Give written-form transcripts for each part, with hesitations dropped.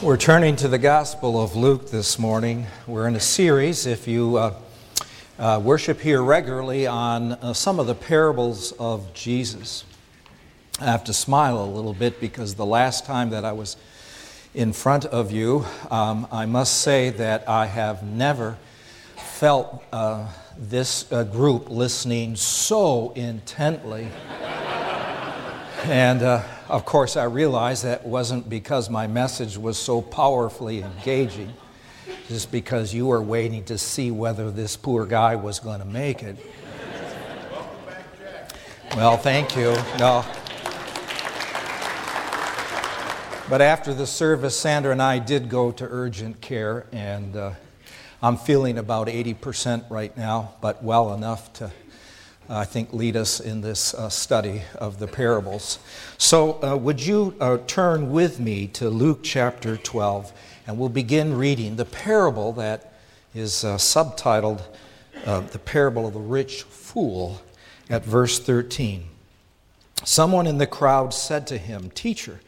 We're turning to the Gospel of Luke this morning. We're in a series, if you worship here regularly, on some of the parables of Jesus. I have to smile a little bit because the last time that I was in front of you, I must say that I have never felt this group listening so intently. And of course, I realized that wasn't because my message was so powerfully engaging, just because you were waiting to see whether this poor guy was going to make it. Well, thank you. No. But after the service, Sandra and I did go to urgent care, and I'm feeling about 80% right now, but well enough to I think, lead us in this study of the parables. So would you turn with me to Luke chapter 12, and we'll begin reading the parable that is subtitled The Parable of the Rich Fool at verse 13. Someone in the crowd said to him, "Teacher,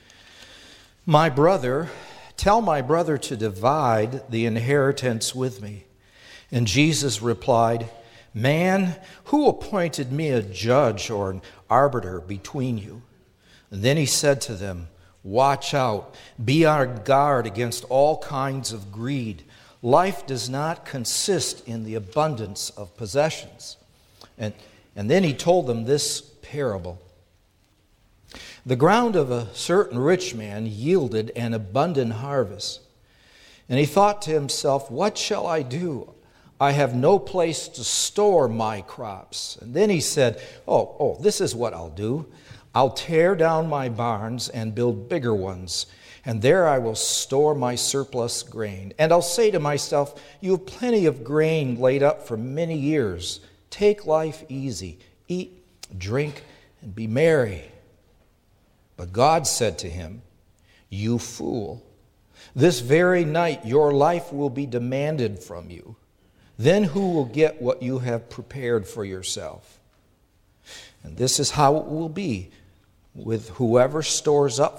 tell my brother to divide the inheritance with me." And Jesus replied, "Man, who appointed me a judge or an arbiter between you?" And then he said to them, "Watch out, be on guard against all kinds of greed. Life does not consist in the abundance of possessions." And then he told them this parable. The ground of a certain rich man yielded an abundant harvest. And he thought to himself, "What shall I do? I have no place to store my crops." And then he said, this is what I'll do. I'll tear down my barns and build bigger ones, and there I will store my surplus grain. And I'll say to myself, you have plenty of grain laid up for many years. Take life easy, eat, drink, and be merry. But God said to him, "You fool, this very night your life will be demanded from you. Then who will get what you have prepared for yourself? And this is how it will be with whoever stores up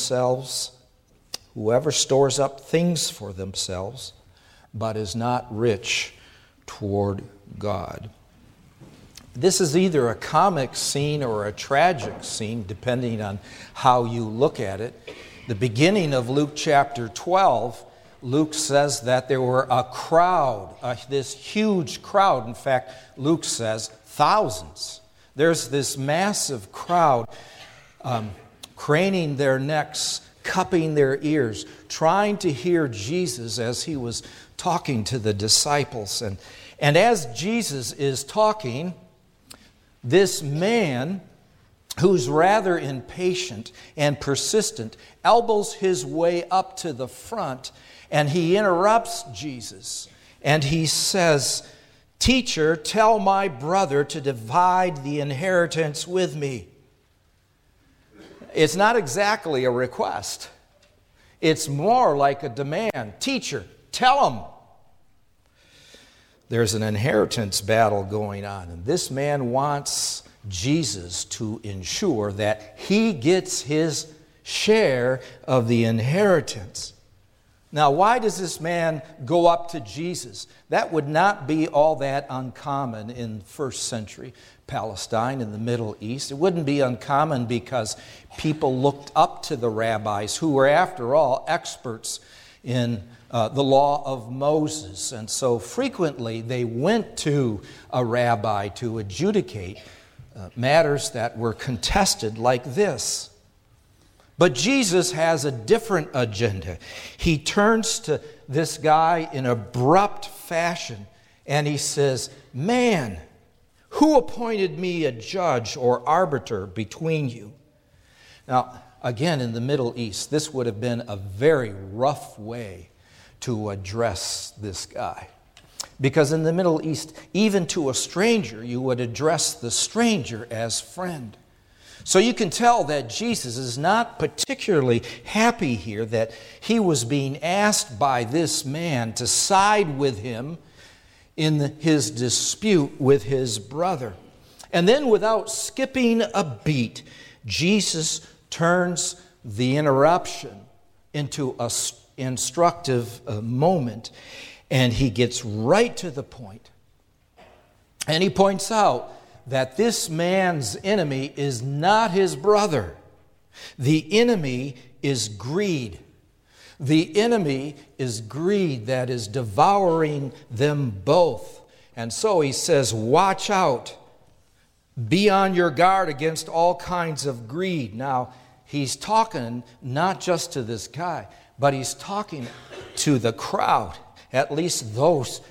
things for themselves, but is not rich toward God." This is either a comic scene or a tragic scene, depending on how you look at it. The beginning of Luke chapter 12, Luke says that there were a crowd, this huge crowd. In fact, Luke says thousands. There's this massive crowd craning their necks, cupping their ears, trying to hear Jesus as he was talking to the disciples. And as Jesus is talking, this man, who's rather impatient and persistent, elbows his way up to the front, and he interrupts Jesus. And he says, "Teacher, tell my brother to divide the inheritance with me." It's not exactly a request. It's more like a demand. "Teacher, tell him." There's an inheritance battle going on, and this man wants Jesus to ensure that he gets his share of the inheritance. Now, why does this man go up to Jesus? That would not be all that uncommon in first century Palestine, in the Middle East. It wouldn't be uncommon because people looked up to the rabbis, who were, after all, experts in the law of Moses. And so frequently they went to a rabbi to adjudicate matters that were contested like this. But Jesus has a different agenda. He turns to this guy in abrupt fashion and he says, "Man, who appointed me a judge or arbiter between you?" Now, again, in the Middle East, this would have been a very rough way to address this guy. Because in the Middle East, even to a stranger, you would address the stranger as friend. So you can tell that Jesus is not particularly happy here that he was being asked by this man to side with him in his dispute with his brother. And then, without skipping a beat, Jesus turns the interruption into instructive moment, and he gets right to the point. And he points out that this man's enemy is not his brother. The enemy is greed. The enemy is greed that is devouring them both. And so he says, watch out. Be on your guard against all kinds of greed. Now, he's talking not just to this guy, but he's talking to the crowd, at least those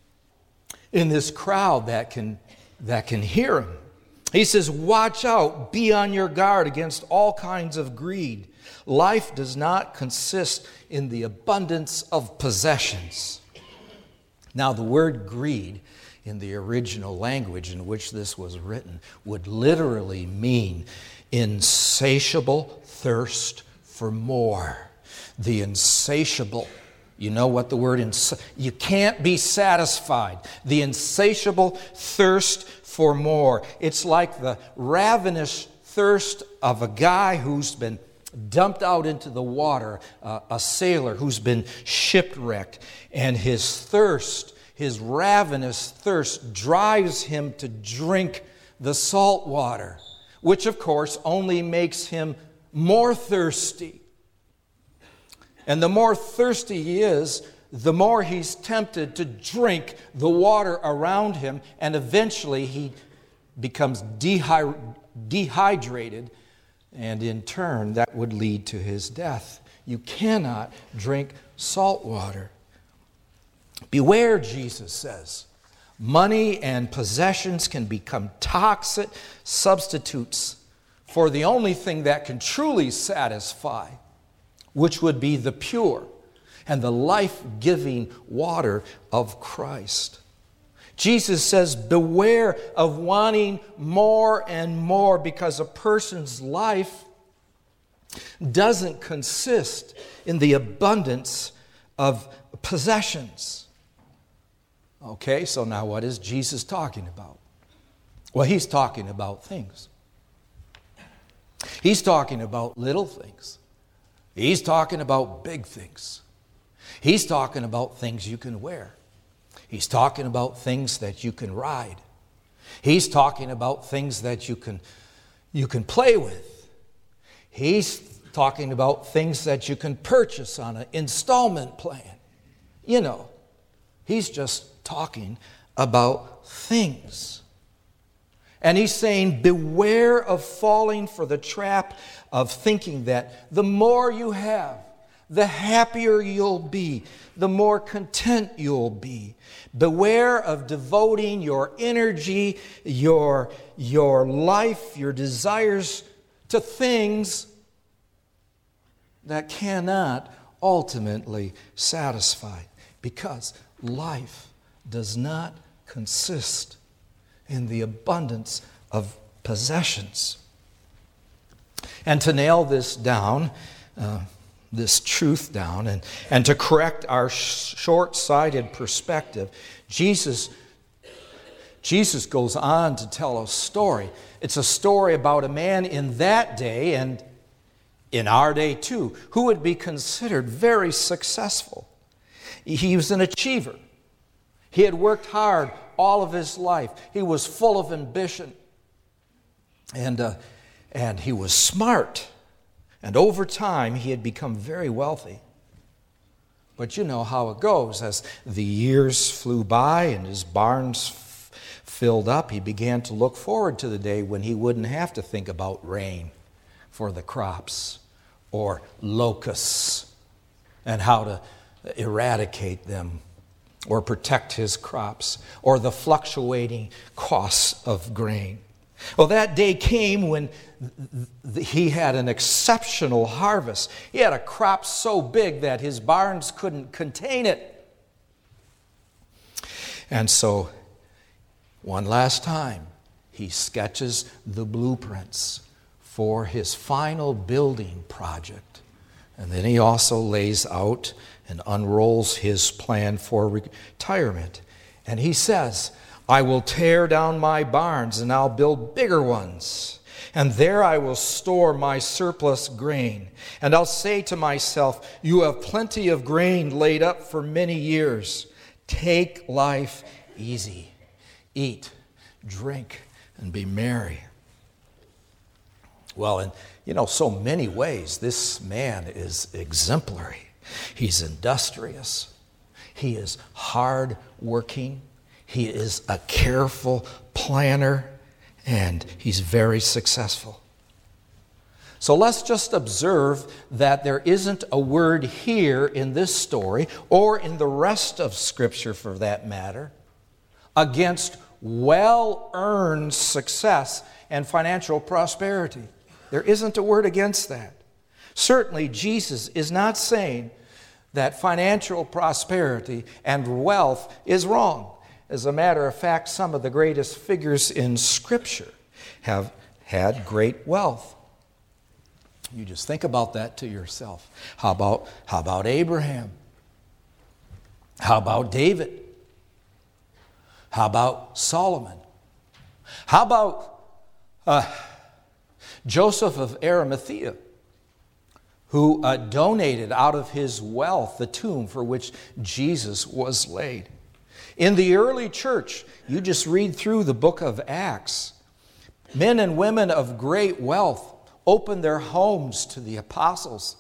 in this crowd that can hear him. He says, watch out, be on your guard against all kinds of greed. Life does not consist in the abundance of possessions. Now, the word greed in the original language in which this was written would literally mean insatiable thirst for more. The insatiable. You know what the word you can't be satisfied. The insatiable thirst for more. It's like the ravenous thirst of a guy who's been dumped out into the water, a sailor who's been shipwrecked, and his thirst, his ravenous thirst, drives him to drink the salt water, which of course only makes him more thirsty. And the more thirsty he is, the more he's tempted to drink the water around him, and eventually he becomes dehydrated, and in turn that would lead to his death. You cannot drink salt water. Beware, Jesus says. Money and possessions can become toxic substitutes for the only thing that can truly satisfy, which would be the pure and the life-giving water of Christ. Jesus says, beware of wanting more and more, because a person's life doesn't consist in the abundance of possessions. Okay, so now what is Jesus talking about? Well, he's talking about things. He's talking about little things. He's talking about big things. He's talking about things you can wear. He's talking about things that you can ride. He's talking about things that you can play with. He's talking about things that you can purchase on an installment plan. You know, he's just talking about things. And he's saying, beware of falling for the trap of thinking that the more you have, the happier you'll be, the more content you'll be. Beware of devoting your energy, your life, your desires to things that cannot ultimately satisfy, because life does not consist in the abundance of possessions. And to nail this down, this truth down, and to correct our short-sighted perspective, Jesus goes on to tell a story. It's a story about a man in that day, and in our day too, who would be considered very successful. He was an achiever. He had worked hard all of his life. He was full of ambition. And he was smart. And over time, he had become very wealthy. But you know how it goes. As the years flew by and his barns filled up, he began to look forward to the day when he wouldn't have to think about rain for the crops, or locusts and how to eradicate them, or protect his crops, or the fluctuating costs of grain. Well, that day came when he had an exceptional harvest. He had a crop so big that his barns couldn't contain it. And so, one last time, he sketches the blueprints for his final building project. And then he also lays out and unrolls his plan for retirement. And he says, I will tear down my barns and I'll build bigger ones. and there I will store my surplus grain. And I'll say to myself, you have plenty of grain laid up for many years. Take life easy. Eat, drink, and be merry. Well, in so many ways, this man is exemplary. He's industrious. He is hard-working. He is a careful planner. And he's very successful. So let's just observe that there isn't a word here in this story, or in the rest of Scripture for that matter, against well-earned success and financial prosperity. There isn't a word against that. Certainly, Jesus is not saying that financial prosperity and wealth is wrong. As a matter of fact, some of the greatest figures in Scripture have had great wealth. You just think about that to yourself. How about Abraham? How about David? How about Solomon? How about Joseph of Arimathea, who donated out of his wealth the tomb for which Jesus was laid? In the early church, you just read through the book of Acts. Men and women of great wealth opened their homes to the apostles.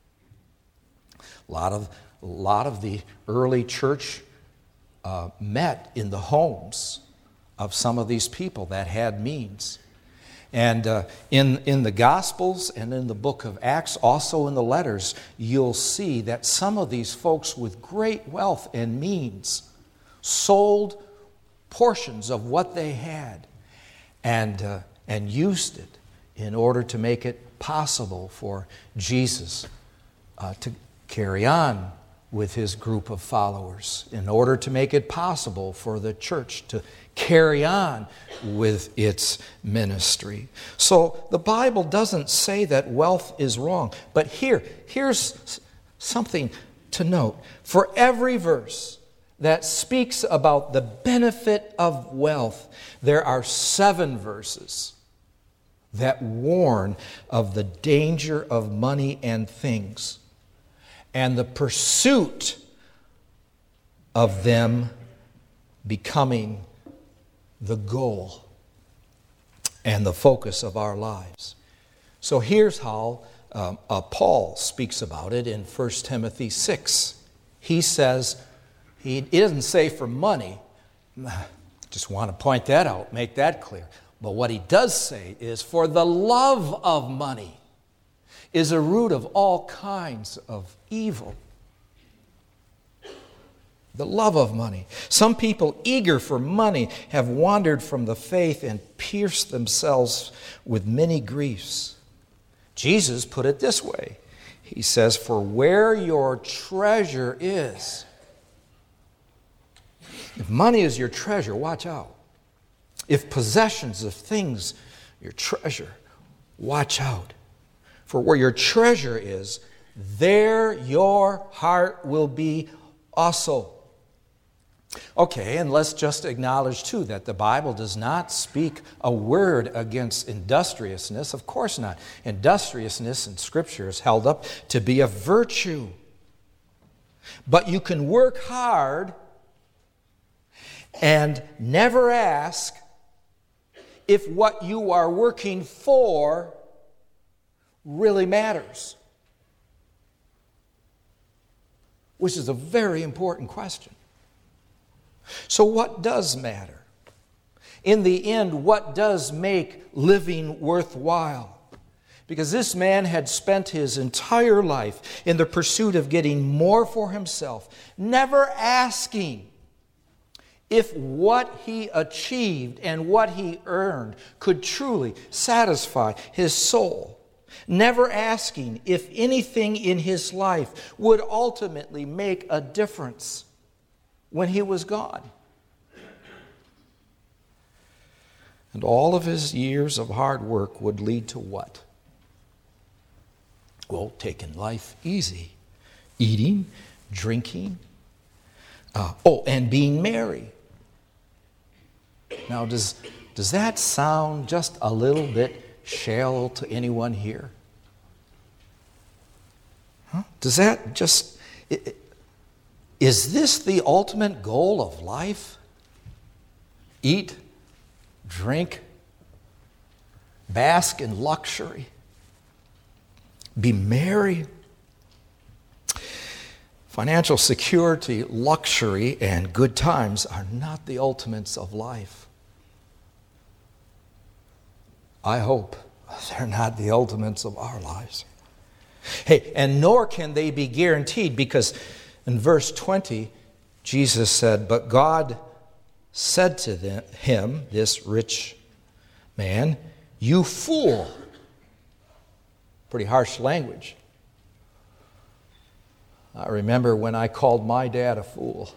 A lot of the early church met in the homes of some of these people that had means. And in the Gospels and in the book of Acts, also in the letters, you'll see that some of these folks with great wealth and means sold portions of what they had and used it in order to make it possible for Jesus to carry on with his group of followers, in order to make it possible for the church to carry on with its ministry. So the Bible doesn't say that wealth is wrong, but here's something to note. For every verse that speaks about the benefit of wealth, there are 7 verses that warn of the danger of money and things and the pursuit of them becoming the goal and the focus of our lives. So here's how Paul speaks about it in 1 Timothy 6. He says, he doesn't say for money. Just want to point that out, make that clear. But what he does say is, for the love of money is a root of all kinds of evil. The love of money. Some people eager for money have wandered from the faith and pierced themselves with many griefs. Jesus put it this way. He says, for where your treasure is. If money is your treasure, watch out. If possessions of things your treasure, watch out. For where your treasure is, there your heart will be also. Okay, and let's just acknowledge too that the Bible does not speak a word against industriousness. Of course not. Industriousness in Scripture is held up to be a virtue. But you can work hard and never ask if what you are working for really matters, which is a very important question. So what does matter? In the end, what does make living worthwhile? Because this man had spent his entire life in the pursuit of getting more for himself, never asking if what he achieved and what he earned could truly satisfy his soul. Never asking if anything in his life would ultimately make a difference when he was gone. And all of his years of hard work would lead to what? Well, taking life easy. Eating, drinking, and being merry. Now, does that sound just a little bit shall to anyone here? Huh? Does that just... Is this the ultimate goal of life? Eat, drink, bask in luxury, be merry. Financial security, luxury, and good times are not the ultimates of life. I hope they're not the ultimates of our lives. Hey, and nor can they be guaranteed, because in verse 20, Jesus said, "But God said to him," this rich man, "You fool." Pretty harsh language. I remember when I called my dad a fool.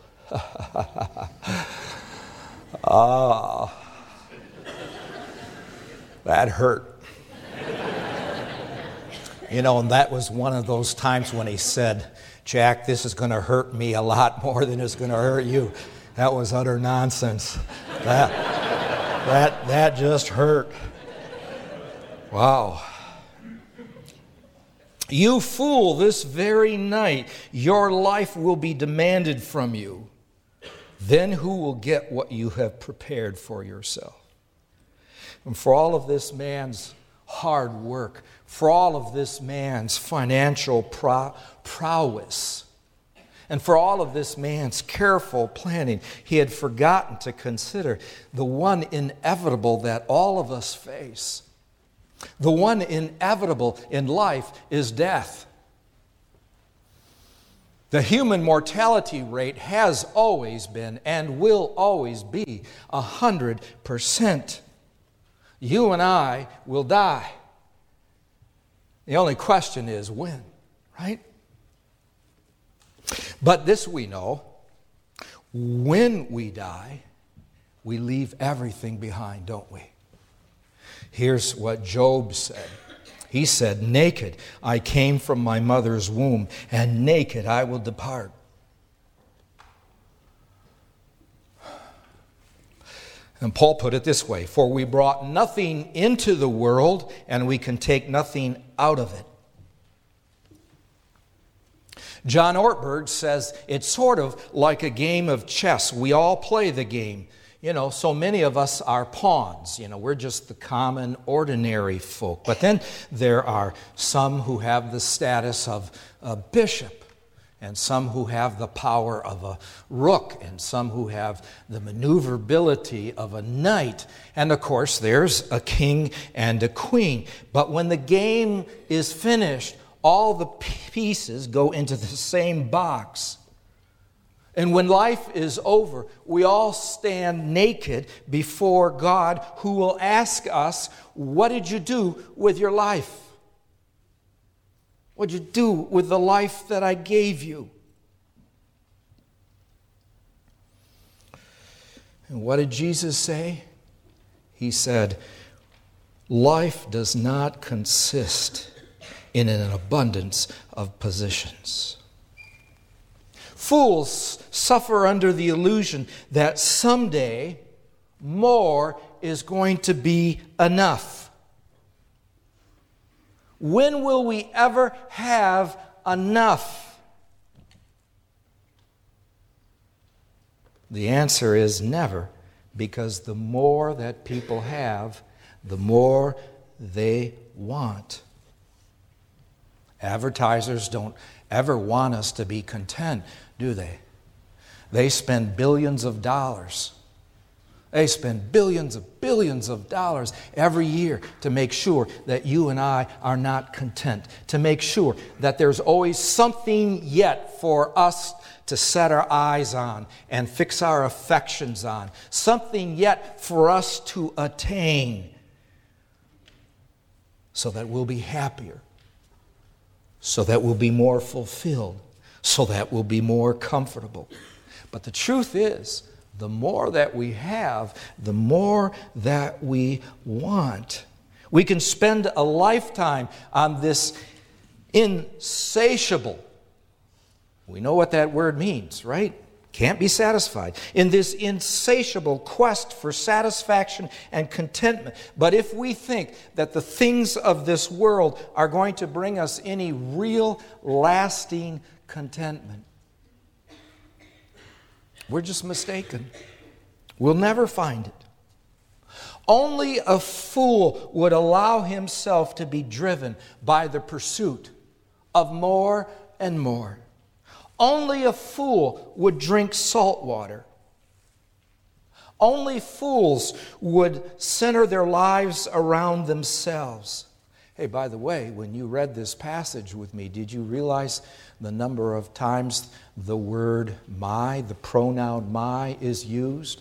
That hurt. And that was one of those times when he said, "Jack, this is going to hurt me a lot more than it's going to hurt you." That was utter nonsense. That just hurt. Wow. "You fool, this very night your life will be demanded from you. Then who will get what you have prepared for yourself?" And for all of this man's hard work, for all of this man's financial prowess, and for all of this man's careful planning, he had forgotten to consider the one inevitable that all of us face. The one inevitable in life is death. The human mortality rate has always been and will always be 100%. You and I will die. The only question is when, right? But this we know, when we die, we leave everything behind, don't we? Here's what Job said. He said, "Naked I came from my mother's womb, and naked I will depart." And Paul put it this way, "For we brought nothing into the world, and we can take nothing out of it." John Ortberg says it's sort of like a game of chess. We all play the game. So many of us are pawns. We're just the common, ordinary folk. But then there are some who have the status of a bishop, and some who have the power of a rook, and some who have the maneuverability of a knight. And of course, there's a king and a queen. But when the game is finished, all the pieces go into the same box. And when life is over, we all stand naked before God, who will ask us, "What did you do with your life? What did you do with the life that I gave you?" And what did Jesus say? He said, "Life does not consist in an abundance of possessions." Fools suffer under the illusion that someday more is going to be enough. When will we ever have enough? The answer is never, because the more that people have, the more they want. Advertisers don't ever want us to be content, do they? They spend billions of dollars. They spend billions of dollars every year to make sure that you and I are not content, to make sure that there's always something yet for us to set our eyes on and fix our affections on, something yet for us to attain, so that we'll be happier, so that we'll be more fulfilled, so that we'll be more comfortable. But the truth is, the more that we have, the more that we want. We can spend a lifetime on this insatiable. We know what that word means, right? Can't be satisfied. In this insatiable quest for satisfaction and contentment. But if we think that the things of this world are going to bring us any real, lasting contentment, we're just mistaken. We'll never find it. Only a fool would allow himself to be driven by the pursuit of more and more. Only a fool would drink salt water. Only fools would center their lives around themselves. Hey, by the way, when you read this passage with me, did you realize the number of times the word my, the pronoun my, is used?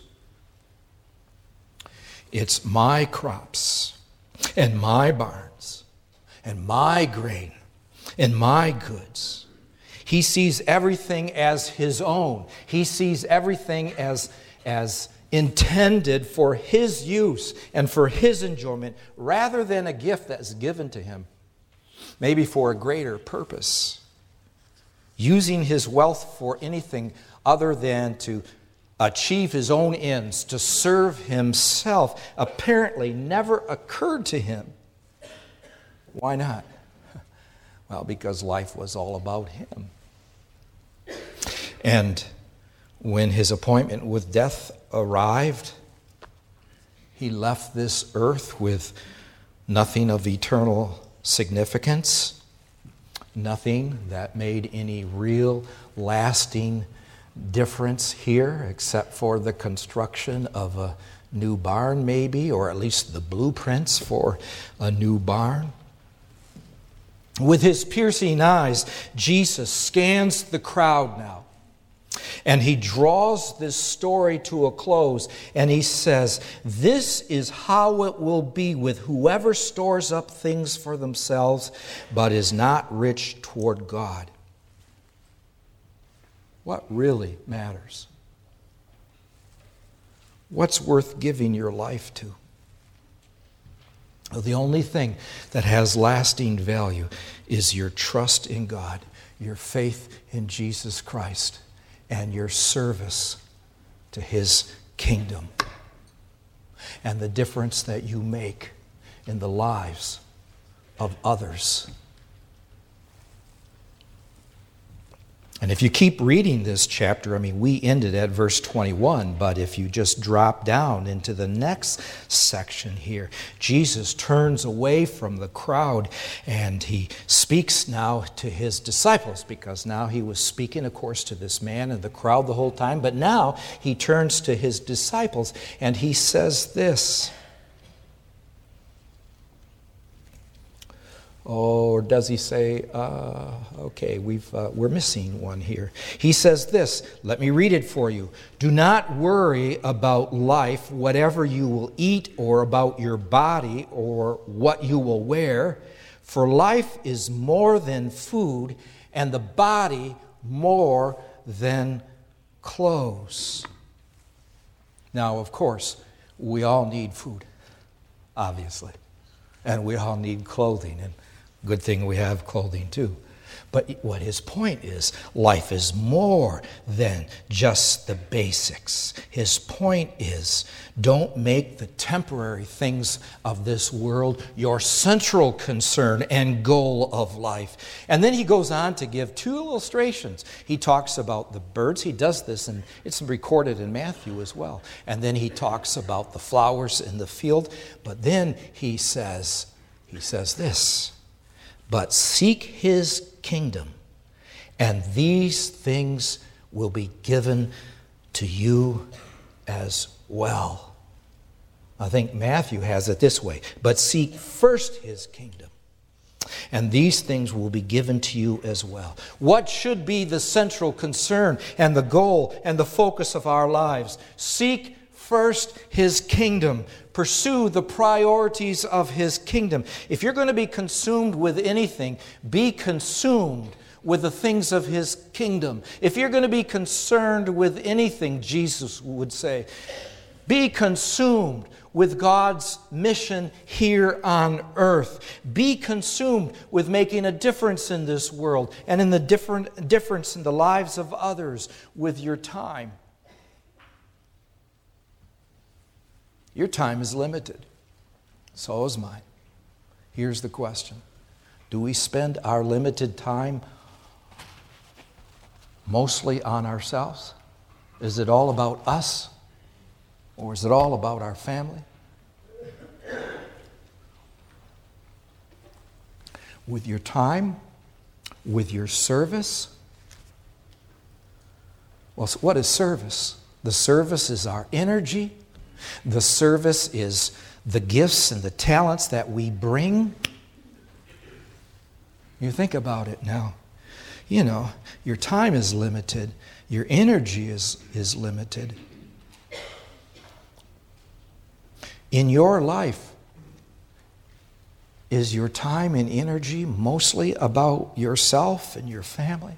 It's my crops and my barns and my grain and my goods. He sees everything as his own. He sees everything as intended for his use and for his enjoyment, rather than a gift that's given to him, maybe for a greater purpose. Using his wealth for anything other than to achieve his own ends, to serve himself, apparently never occurred to him. Why not? Well, because life was all about him. And when his appointment with death arrived, he left this earth with nothing of eternal significance, nothing that made any real, lasting difference here, except for the construction of a new barn, maybe, or at least the blueprints for a new barn. With his piercing eyes, Jesus scans the crowd now. And he draws this story to a close, and he says, this is how it will be with whoever stores up things for themselves, but is not rich toward God. What really matters? What's worth giving your life to? The only thing that has lasting value is your trust in God, your faith in Jesus Christ, and your service to His kingdom, and the difference that you make in the lives of others. And if you keep reading this chapter, we ended at verse 21, but if you just drop down into the next section here, Jesus turns away from the crowd and he speaks now to his disciples, because now he was speaking, of course, to this man and the crowd the whole time, but now he turns to his disciples and he says this. Or does he say, okay, we're missing one here. He says this, let me read it for you. Do not worry about life, whatever you will eat, or about your body, or what you will wear. For life is more than food, and the body more than clothes. Now, of course, we all need food, obviously. And we all need clothing, and good thing we have clothing too. But what his point is, life is more than just the basics. His point is, don't make the temporary things of this world your central concern and goal of life. And then he goes on to give two illustrations. He talks about the birds. He does this, and it's recorded in Matthew as well. And then he talks about the flowers in the field. But then he says this, but seek his kingdom, and these things will be given to you as well. I think Matthew has it this way, but seek first his kingdom, and these things will be given to you as well. What should be the central concern and the goal and the focus of our lives? Seek first his kingdom. Pursue the priorities of his kingdom. If you're going to be consumed with anything, be consumed with the things of his kingdom. If you're going to be concerned with anything, Jesus would say, Be consumed with God's mission here on earth. Be consumed with making a difference in this world and in the difference in the lives of others with your time. Your time is limited. So is mine. Here's the question. Do we spend our limited time mostly on ourselves? Is it all about us? Or is it all about our family? With your time, with your service. Well, so what is service? The service is our energy. The service is the gifts and the talents that we bring. You think about it now. You know, your time is limited. Your energy is limited. In your life, is your time and energy mostly about yourself and your family?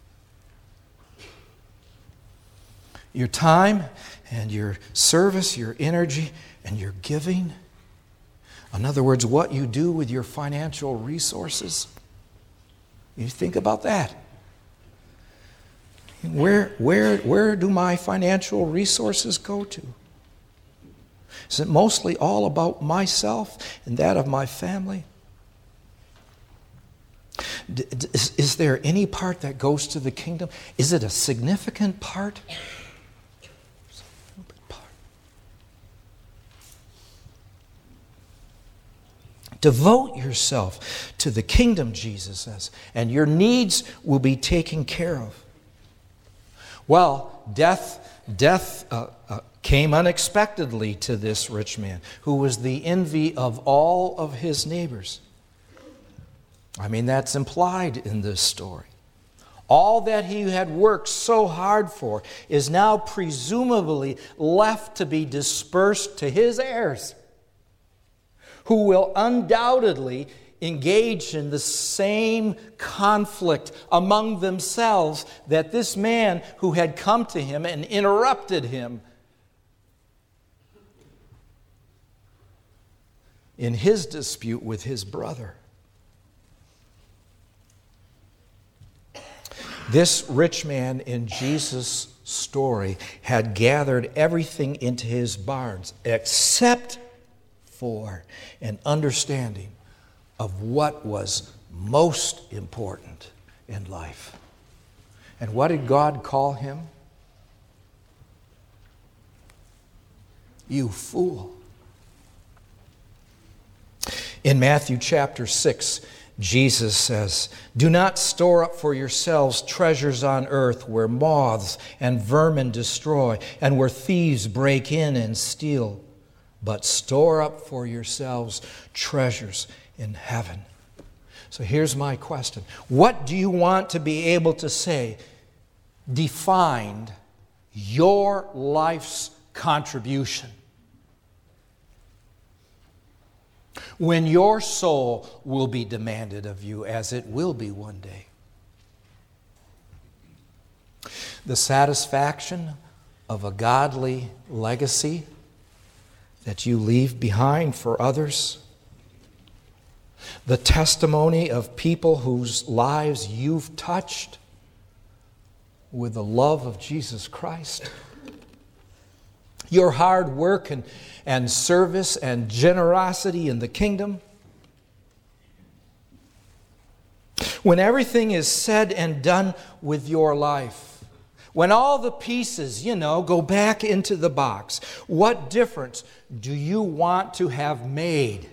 Your time and your service, your energy, and your giving? In other words, what you do with your financial resources? You think about that. Where do my financial resources go to? Is it mostly all about myself and that of my family? Is there any part that goes to the kingdom? Is it a significant part? Devote yourself to the kingdom, Jesus says, and your needs will be taken care of. Well, death came unexpectedly to this rich man, who was the envy of all of his neighbors. I mean, that's implied in this story. All that he had worked so hard for is now presumably left to be dispersed to his heirs, who will undoubtedly engage in the same conflict among themselves that this man who had come to him and interrupted him in his dispute with his brother. This rich man in Jesus' story had gathered everything into his barns except for an understanding of what was most important in life. And what did God call him? You fool. In Matthew chapter 6, Jesus says, "Do not store up for yourselves treasures on earth where moths and vermin destroy and where thieves break in and steal, but store up for yourselves treasures in heaven." So here's my question. What do you want to be able to say defined your life's contribution when your soul will be demanded of you, as it will be one day? The satisfaction of a godly legacy that you leave behind for others? The testimony of people whose lives you've touched with the love of Jesus Christ? Your hard work and service and generosity in the kingdom? When everything is said and done with your life, when all the pieces, go back into the box, what difference do you want to have made?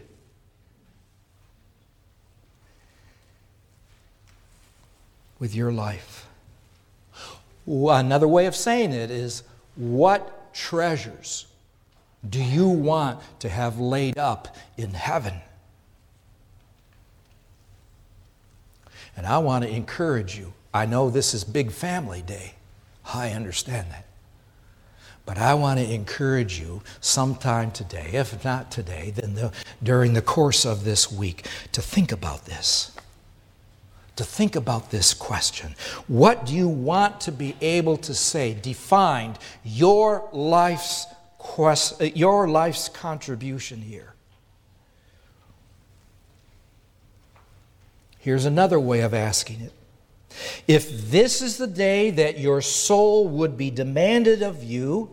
With your life. Another way of saying it is, what treasures do you want to have laid up in heaven? And I want to encourage you. I know this is Big Family Day. I understand that. But I want to encourage you sometime today, if not today, then during the course of this week, to think about this. To think about this question. What do you want to be able to say defined your life's your life's contribution here. Here's another way of asking it. If this is the day that your soul would be demanded of you,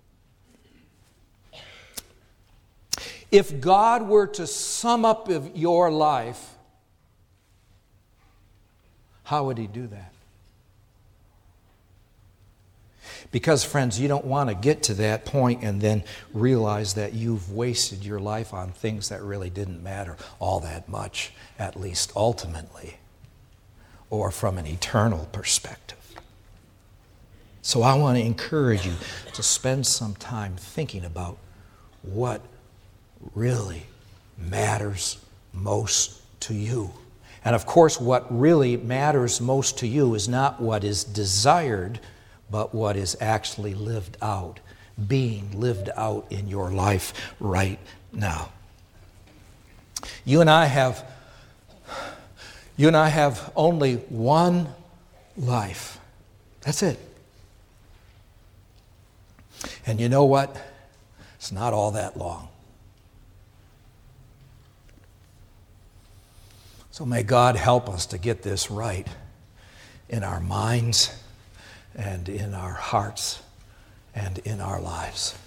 if God were to sum up your life, how would He do that? Because, friends, you don't want to get to that point and then realize that you've wasted your life on things that really didn't matter all that much, at least ultimately, or from an eternal perspective. So I want to encourage you to spend some time thinking about what really matters most to you. And of course, what really matters most to you is not what is desired, but what is actually lived out, being lived out in your life right now. You and I have only one life. That's it. And you know what? It's not all that long. So may God help us to get this right in our minds and in our hearts and in our lives.